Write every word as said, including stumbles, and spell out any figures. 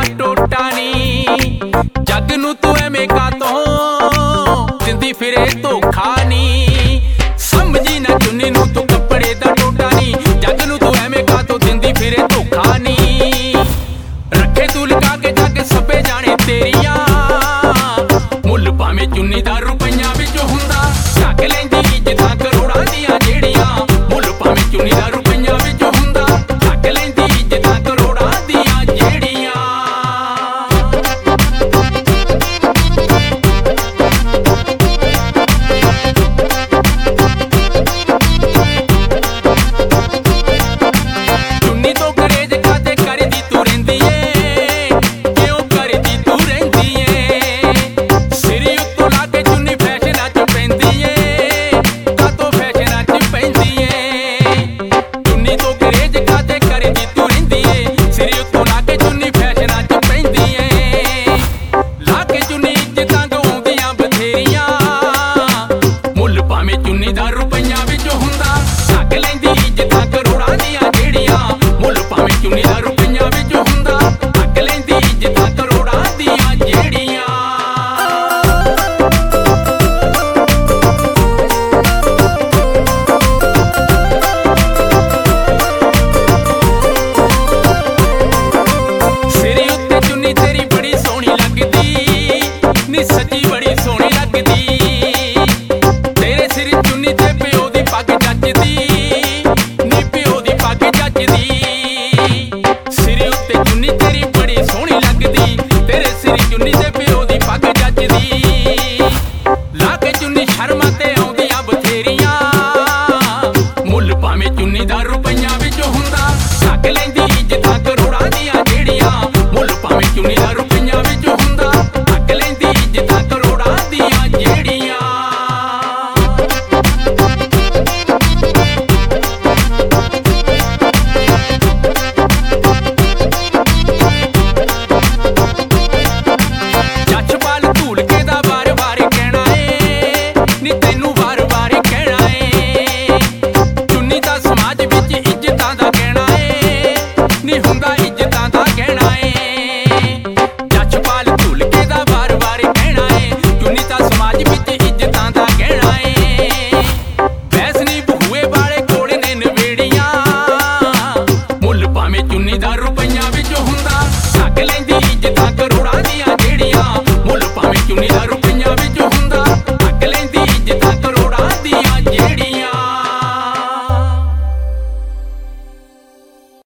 ਟੋਟਾ ਨੀ। ਜੱਗ ਨੂੰ ਤੂੰ ਐਵੇਂ ਕਾਤੋਂ ਦਿੰਦੀ ਫਿਰੇ ਧੋਖਾ ਨੀ। ਸਮਝੀ ਨਾ ਚੁੰਨੀ ਨੂੰ ਤੂੰ ਕੱਪੜੇ ਦਾ ਟੋਟਾ ਨੀ। ਜੱਗ ਨੂੰ ਤੂੰ ਐਵੇਂ ਕਾਤੋਂ ਦਿੰਦੀ ਫਿਰੇ ਧੋਖਾ ਨੀ। ਰੱਖੇ ਤੂੰ ਲਗਾ ਕੇ ਜੱਗ ਸਭੇ ਜਾਣੇ ਤੇਰੀਆਂ, ਮੁੱਲ ਭਾਵੇਂ ਚੁੰਨੀ ਦਾ ਰੁ